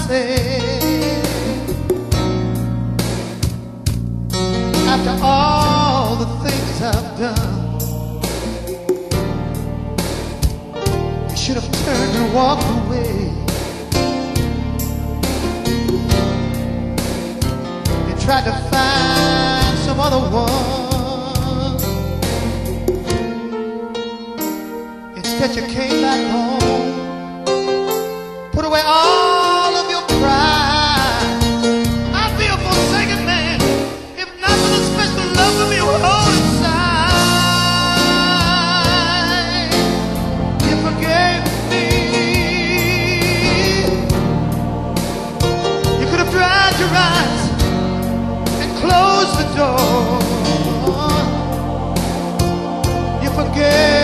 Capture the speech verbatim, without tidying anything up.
say, after all the things I've done, you should have turned and walked away. You tried to find some other one. Instead you came back home, put away all of your pride. I feel forsaken, man, if not for the special love of you hold inside. You forgave me. You could have dried your eyes and closed the door. You forgave